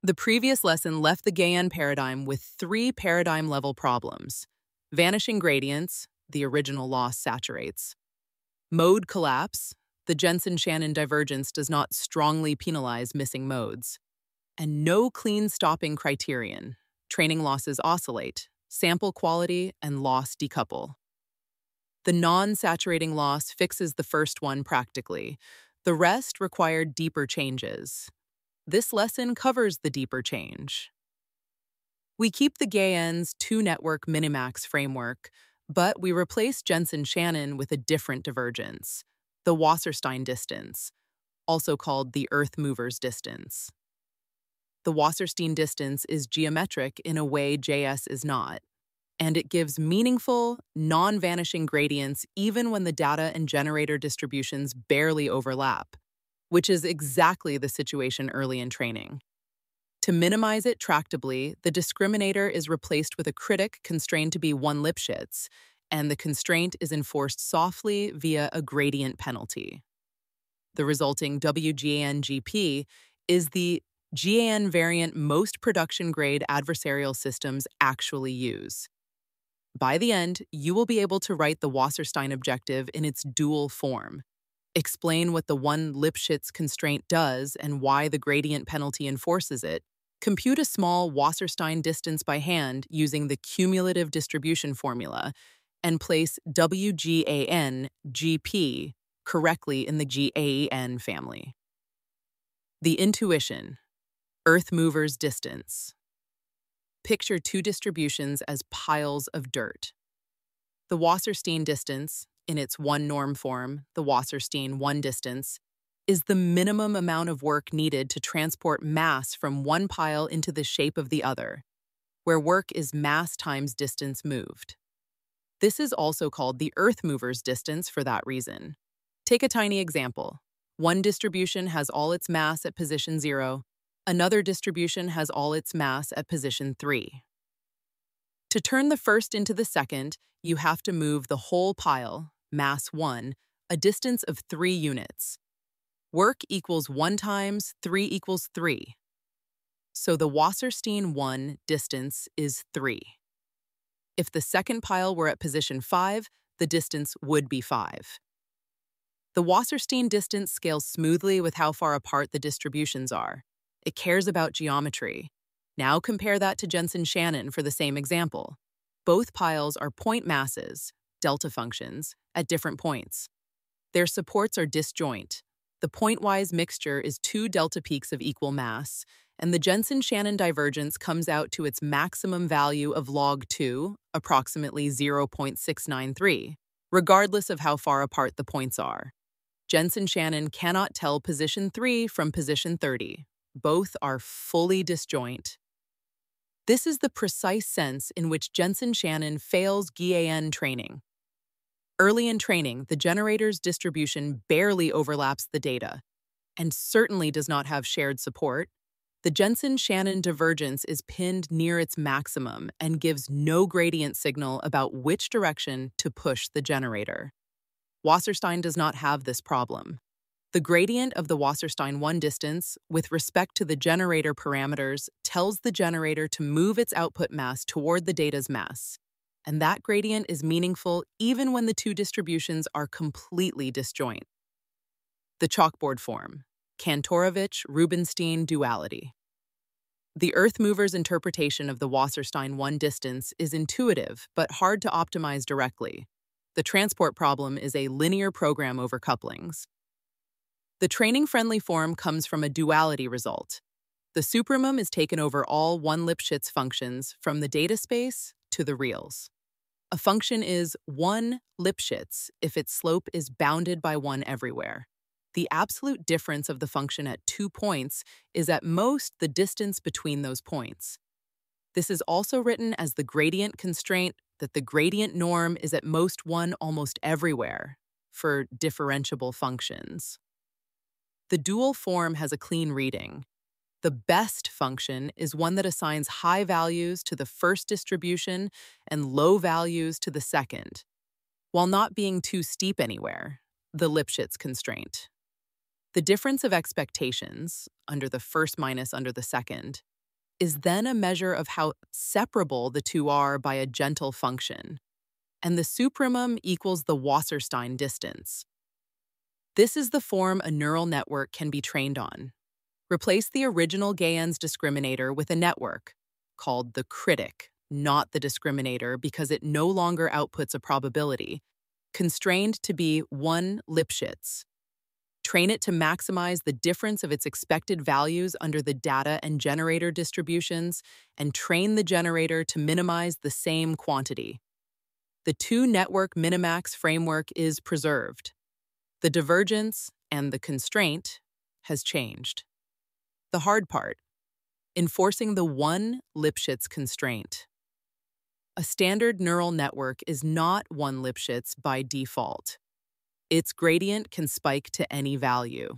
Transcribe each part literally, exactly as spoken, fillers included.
The previous lesson left the Gaussian paradigm with three paradigm-level problems: vanishing gradients, the original loss saturates; mode collapse, the Jensen-Shannon divergence does not strongly penalize missing modes; and no clean stopping criterion, training losses oscillate, sample quality and loss decouple. The non-saturating loss fixes the first one practically. The rest required deeper changes. This lesson covers the deeper change. We keep the Gaussian's two-network minimax framework, but we replace Jensen-Shannon with a different divergence, the Wasserstein distance, also called the Earth mover's distance. The Wasserstein distance is geometric in a way J S is not, and it gives meaningful, non-vanishing gradients even when the data and generator distributions barely overlap, which is exactly the situation early in training. To minimize it tractably, the discriminator is replaced with a critic constrained to be one Lipschitz, and the constraint is enforced softly via a gradient penalty. The resulting W G A N G P is the G A N variant most production-grade adversarial systems actually use. By the end, you will be able to write the Wasserstein objective in its dual form, explain what the one Lipschitz constraint does and why the gradient penalty enforces it, compute a small Wasserstein distance by hand using the cumulative distribution formula, and place W G A N G P correctly in the G A N family. The intuition, Earth mover's distance. Picture two distributions as piles of dirt. The Wasserstein distance, in its one norm form, the Wasserstein one distance, is the minimum amount of work needed to transport mass from one pile into the shape of the other, where work is mass times distance moved. This is also called the Earth mover's distance for that reason. Take a tiny example. One distribution has all its mass at position zero. Another distribution has all its mass at position three. To turn the first into the second, you have to move the whole pile, mass one, a distance of three units. Work equals one times three equals three. So the Wasserstein one distance is three. If the second pile were at position five, the distance would be five. The Wasserstein distance scales smoothly with how far apart the distributions are. It cares about geometry. Now compare that to Jensen-Shannon for the same example. Both piles are point masses, delta functions, at different points. Their supports are disjoint. The pointwise mixture is two delta peaks of equal mass, and the Jensen-Shannon divergence comes out to its maximum value of log two, approximately zero point six nine three, regardless of how far apart the points are. Jensen-Shannon cannot tell position three from position thirty. Both are fully disjoint. This is the precise sense in which Jensen-Shannon fails G A N training. Early in training, the generator's distribution barely overlaps the data, and certainly does not have shared support. The Jensen-Shannon divergence is pinned near its maximum and gives no gradient signal about which direction to push the generator. Wasserstein does not have this problem. The gradient of the Wasserstein one distance with respect to the generator parameters tells the generator to move its output mass toward the data's mass, and that gradient is meaningful even when the two distributions are completely disjoint. The chalkboard form, Kantorovich-Rubinstein duality. The Earth mover's interpretation of the Wasserstein one distance is intuitive but hard to optimize directly. The transport problem is a linear program over couplings. The training-friendly form comes from a duality result. The supremum is taken over all one Lipschitz functions from the data space to the reals. A function is one Lipschitz if its slope is bounded by one everywhere. The absolute difference of the function at two points is at most the distance between those points. This is also written as the gradient constraint that the gradient norm is at most one almost everywhere for differentiable functions. The dual form has a clean reading. The best function is one that assigns high values to the first distribution and low values to the second, while not being too steep anywhere, the Lipschitz constraint. The difference of expectations, under the first minus under the second, is then a measure of how separable the two are by a gentle function, and the supremum equals the Wasserstein distance. This is the form a neural network can be trained on. Replace the original Gayens discriminator with a network, called the critic, not the discriminator because it no longer outputs a probability, constrained to be one Lipschitz. Train it to maximize the difference of its expected values under the data and generator distributions, and train the generator to minimize the same quantity. The two-network minimax framework is preserved. The divergence and the constraint has changed. The hard part, enforcing the one Lipschitz constraint. A standard neural network is not one Lipschitz by default. Its gradient can spike to any value.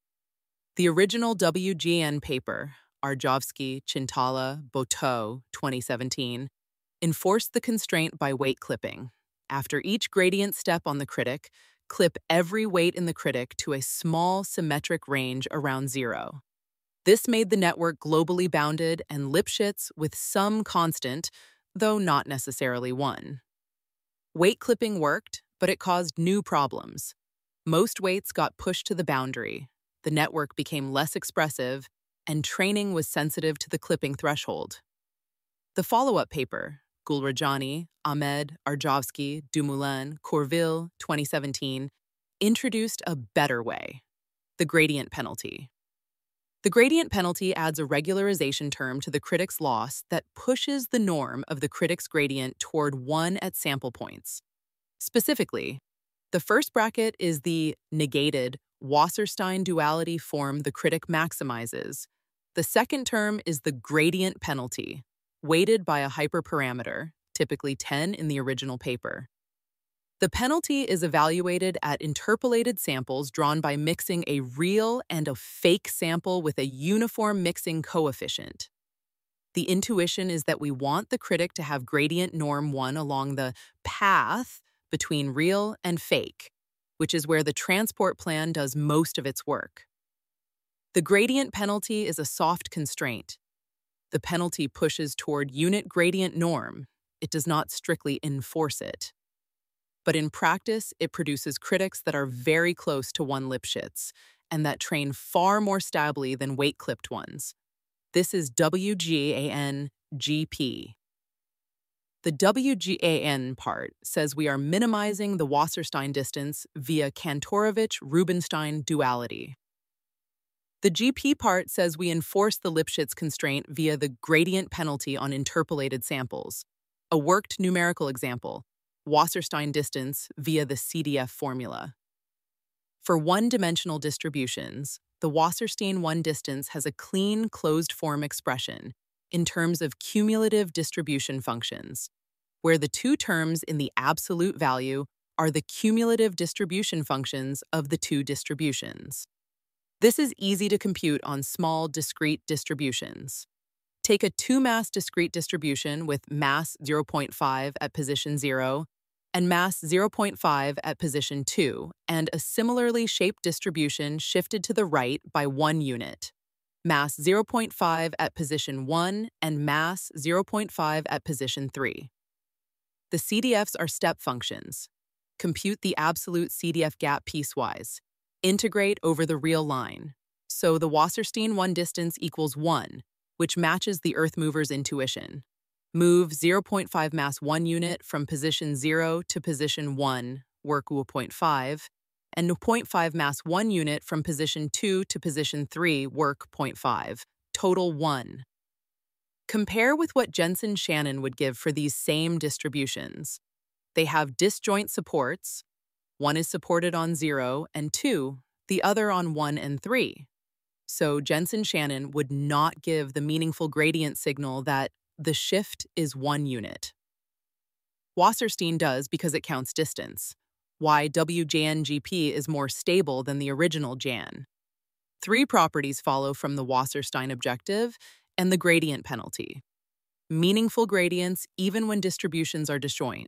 The original W G N paper, Arjavsky, Chintala, Boteau, twenty seventeen, enforced the constraint by weight clipping. After each gradient step on the critic, clip every weight in the critic to a small symmetric range around zero. This made the network globally bounded and Lipschitz with some constant, though not necessarily one. Weight clipping worked, but it caused new problems. Most weights got pushed to the boundary, the network became less expressive, and training was sensitive to the clipping threshold. The follow-up paper, Gulrajani, Ahmed, Arjavsky, Dumoulin, Courville, twenty seventeen, introduced a better way, the gradient penalty. The gradient penalty adds a regularization term to the critic's loss that pushes the norm of the critic's gradient toward one at sample points. Specifically, the first bracket is the negated Wasserstein duality form the critic maximizes. The second term is the gradient penalty, weighted by a hyperparameter, typically ten in the original paper. The penalty is evaluated at interpolated samples drawn by mixing a real and a fake sample with a uniform mixing coefficient. The intuition is that we want the critic to have gradient norm one along the path between real and fake, which is where the transport plan does most of its work. The gradient penalty is a soft constraint. The penalty pushes toward unit gradient norm. It does not strictly enforce it. But in practice, it produces critics that are very close to one Lipschitz and that train far more stably than weight-clipped ones. This is W G A N G P. The W G A N part says we are minimizing the Wasserstein distance via Kantorovich-Rubinstein duality. The G P part says we enforce the Lipschitz constraint via the gradient penalty on interpolated samples. A worked numerical example, Wasserstein distance via the C D F formula. For one-dimensional distributions, the Wasserstein one distance has a clean closed-form expression in terms of cumulative distribution functions, where the two terms in the absolute value are the cumulative distribution functions of the two distributions. This is easy to compute on small, discrete distributions. Take a two-mass discrete distribution with mass zero point five at position zero and mass zero point five at position two, and a similarly shaped distribution shifted to the right by one unit, mass zero point five at position one and mass zero point five at position three. The C D Fs are step functions. Compute the absolute C D F gap piecewise. Integrate over the real line. So the Wasserstein one distance equals one, which matches the Earth mover's intuition. Move zero point five mass one unit from position zero to position one, work zero point five, and zero point five mass one unit from position two to position three, work zero point five, total one. Compare with what Jensen-Shannon would give for these same distributions. They have disjoint supports. One is supported on zero and two, the other on one and three. So Jensen-Shannon would not give the meaningful gradient signal that the shift is one unit. Wasserstein does because it counts distance, why W G N G P is more stable than the original Jan. Three properties follow from the Wasserstein objective and the gradient penalty. Meaningful gradients even when distributions are disjoint.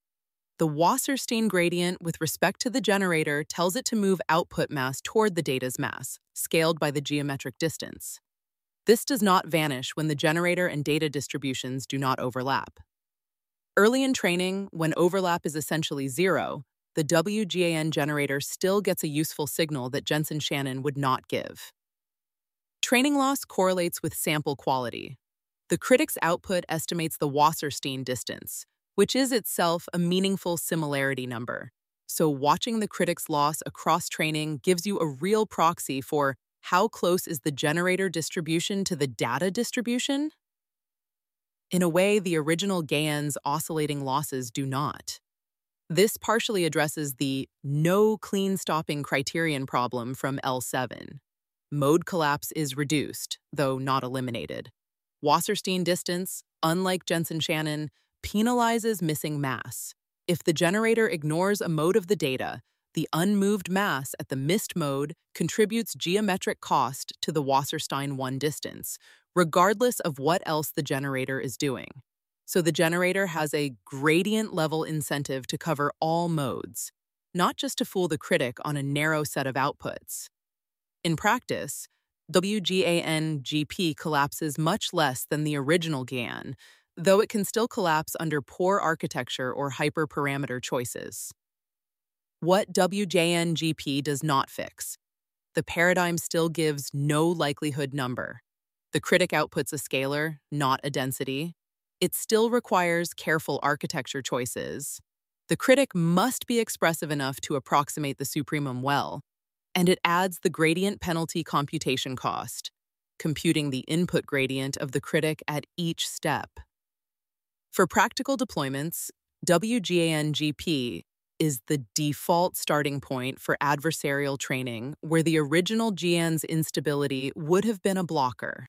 The Wasserstein gradient with respect to the generator tells it to move output mass toward the data's mass, scaled by the geometric distance. This does not vanish when the generator and data distributions do not overlap. Early in training, when overlap is essentially zero, the W G A N generator still gets a useful signal that Jensen-Shannon would not give. Training loss correlates with sample quality. The critic's output estimates the Wasserstein distance, which is itself a meaningful similarity number. So watching the critic's loss across training gives you a real proxy for how close is the generator distribution to the data distribution? In a way, the original G A N's oscillating losses do not. This partially addresses the no clean stopping criterion problem from L seven. Mode collapse is reduced, though not eliminated. Wasserstein distance, unlike Jensen-Shannon, penalizes missing mass. If the generator ignores a mode of the data, the unmoved mass at the missed mode contributes geometric cost to the Wasserstein one distance, regardless of what else the generator is doing. So the generator has a gradient-level incentive to cover all modes, not just to fool the critic on a narrow set of outputs. In practice, W G A N G P collapses much less than the original G A N, though it can still collapse under poor architecture or hyperparameter choices. What W G A N G P does not fix. The paradigm still gives no likelihood number. The critic outputs a scalar, not a density. It still requires careful architecture choices. The critic must be expressive enough to approximate the supremum well, and it adds the gradient penalty computation cost, computing the input gradient of the critic at each step. For practical deployments, W G A N G P is the default starting point for adversarial training where the original G A N's instability would have been a blocker.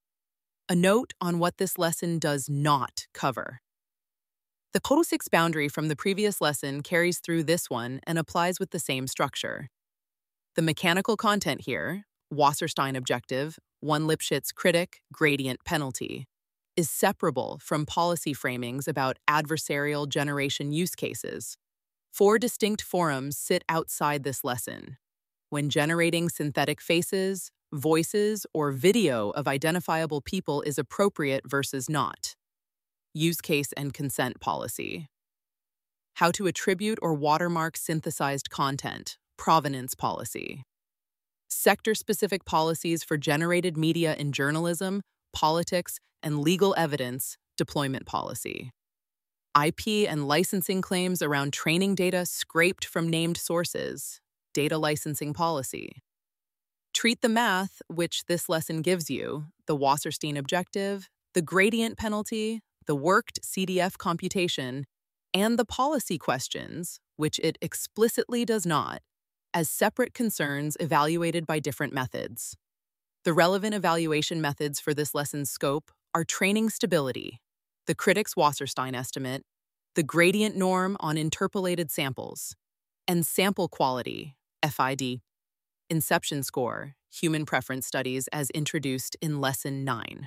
A note on what this lesson does not cover. The POSIX boundary from the previous lesson carries through this one and applies with the same structure. The mechanical content here, Wasserstein objective, one Lipschitz critic, gradient penalty, is separable from policy framings about adversarial generation use cases. Four distinct forums sit outside this lesson. When generating synthetic faces, voices, or video of identifiable people is appropriate versus not. Use case and consent policy. How to attribute or watermark synthesized content, provenance policy. Sector-specific policies for generated media in journalism, politics, and legal evidence, deployment policy. I P and licensing claims around training data scraped from named sources, data licensing policy. Treat the math, which this lesson gives you, the Wasserstein objective, the gradient penalty, the worked C D F computation, and the policy questions, which it explicitly does not, as separate concerns evaluated by different methods. The relevant evaluation methods for this lesson's scope are training stability, the critic's Wasserstein estimate, the gradient norm on interpolated samples, and sample quality, F I D. Inception score, human preference studies as introduced in Lesson nine.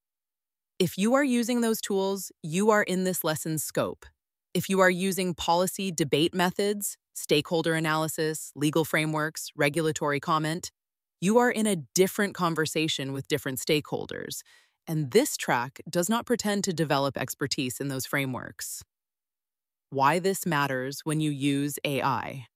If you are using those tools, you are in this lesson's scope. If you are using policy debate methods, stakeholder analysis, legal frameworks, regulatory comment, you are in a different conversation with different stakeholders, and this track does not pretend to develop expertise in those frameworks. Why this matters when you use A I.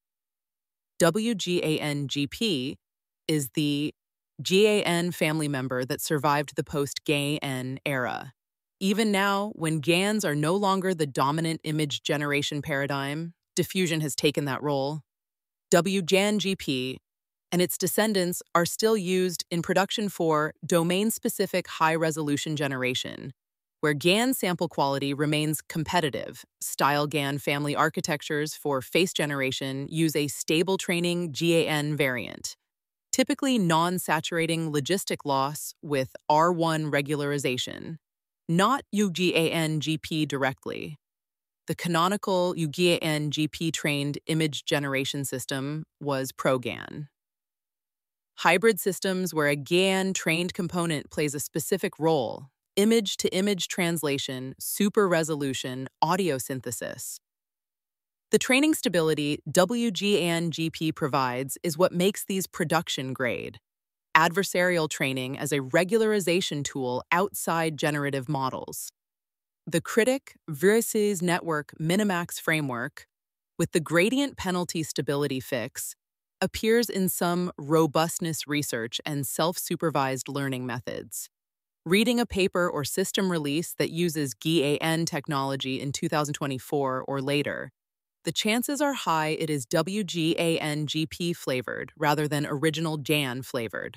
W G A N G P is the G A N family member that survived the post-G A N era. Even now, when G A Ns are no longer the dominant image generation paradigm, diffusion has taken that role. W G A N G P and its descendants are still used in production for domain-specific high-resolution generation, where G A N sample quality remains competitive. Style G A N family architectures for face generation use a stable training G A N variant, typically non-saturating logistic loss with R one regularization, not U G A N G P directly. The canonical U G A N G P-trained image generation system was ProGAN. Hybrid systems where a G A N-trained component plays a specific role, image-to-image translation, super resolution, audio synthesis. The training stability W G A N G P provides is what makes these production grade. adversarial training as a regularization tool outside generative models. The Critic Verices Network Minimax framework, with the gradient penalty stability fix, appears in some robustness research and self-supervised learning methods. Reading a paper or system release that uses G A N technology in two thousand twenty-four or later, the chances are high it is W G A N G P flavored rather than original G A N flavored.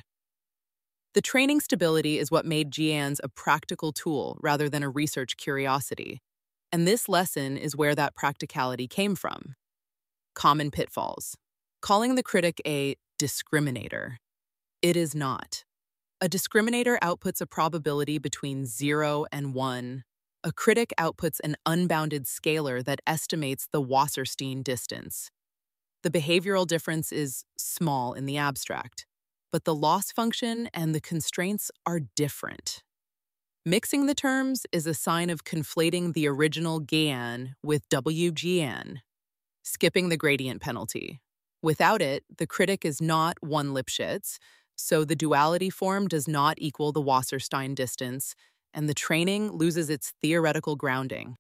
The training stability is what made G A Ns a practical tool rather than a research curiosity, and this lesson is where that practicality came from. Common pitfalls. Calling the Critic a discriminator. It is not. A discriminator outputs a probability between zero and one. A critic outputs an unbounded scalar that estimates the Wasserstein distance. The behavioral difference is small in the abstract, but the loss function and the constraints are different. Mixing the terms is a sign of conflating the original G A N with W G A N. Skipping the gradient penalty. Without it, the critic is not one Lipschitz, so the duality form does not equal the Wasserstein distance, and the training loses its theoretical grounding.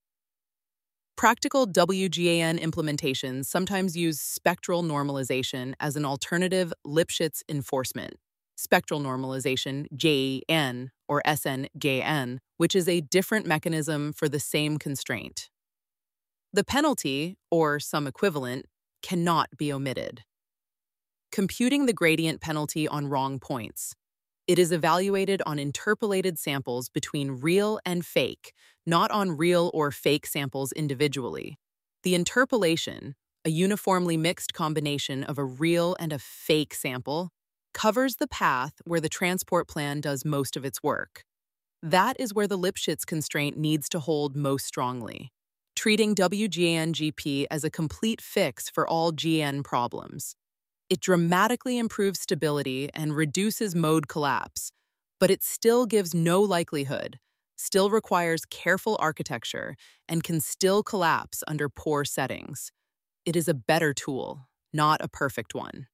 Practical W G A N implementations sometimes use spectral normalization as an alternative Lipschitz enforcement. Spectral normalization, J N, or S N G A N, which is a different mechanism for the same constraint. The penalty, or some equivalent, cannot be omitted. Computing the gradient penalty on wrong points. It is evaluated on interpolated samples between real and fake, not on real or fake samples individually. The interpolation, a uniformly mixed combination of a real and a fake sample, covers the path where the transport plan does most of its work. That is where the Lipschitz constraint needs to hold most strongly, treating W G A N G P as a complete fix for all G A N problems. It dramatically improves stability and reduces mode collapse, but it still gives no likelihood, still requires careful architecture, and can still collapse under poor settings. It is a better tool, not a perfect one.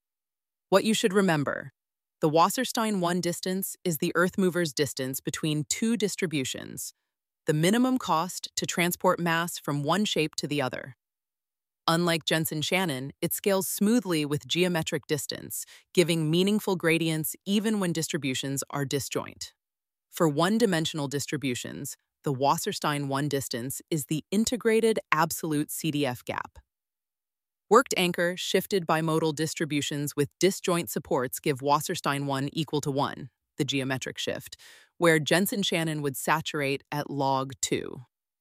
What you should remember: the Wasserstein one distance is the Earth mover's distance between two distributions, the minimum cost to transport mass from one shape to the other. Unlike Jensen-Shannon, it scales smoothly with geometric distance, giving meaningful gradients even when distributions are disjoint. For one-dimensional distributions, the Wasserstein one distance is the integrated absolute C D F gap. Worked anchor shifted bimodal distributions with disjoint supports give Wasserstein one equal to one, the geometric shift, where Jensen-Shannon would saturate at log two.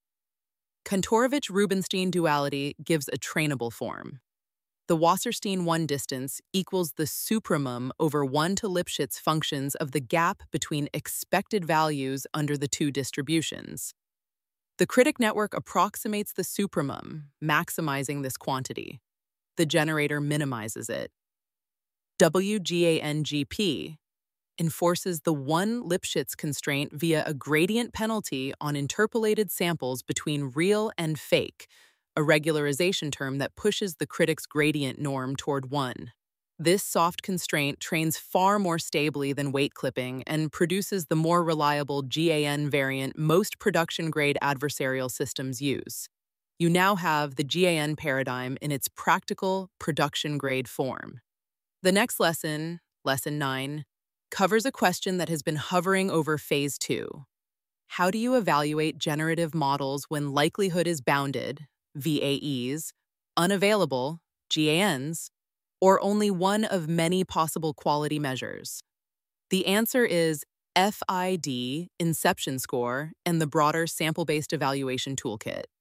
Kantorovich-Rubinstein duality gives a trainable form. The Wasserstein one distance equals the supremum over one to Lipschitz functions of the gap between expected values under the two distributions. The critic network approximates the supremum, maximizing this quantity. The generator minimizes it. W G A N G P enforces the one Lipschitz constraint via a gradient penalty on interpolated samples between real and fake, a regularization term that pushes the critic's gradient norm toward one. This soft constraint trains far more stably than weight clipping and produces the more reliable G A N variant most production-grade adversarial systems use. You now have the G A N paradigm in its practical, production-grade form. The next lesson, Lesson nine, covers a question that has been hovering over Phase two. How do you evaluate generative models when likelihood is bounded, V A Es, unavailable, G A Ns, or only one of many possible quality measures? The answer is F I D, Inception Score, and the broader sample-based evaluation toolkit.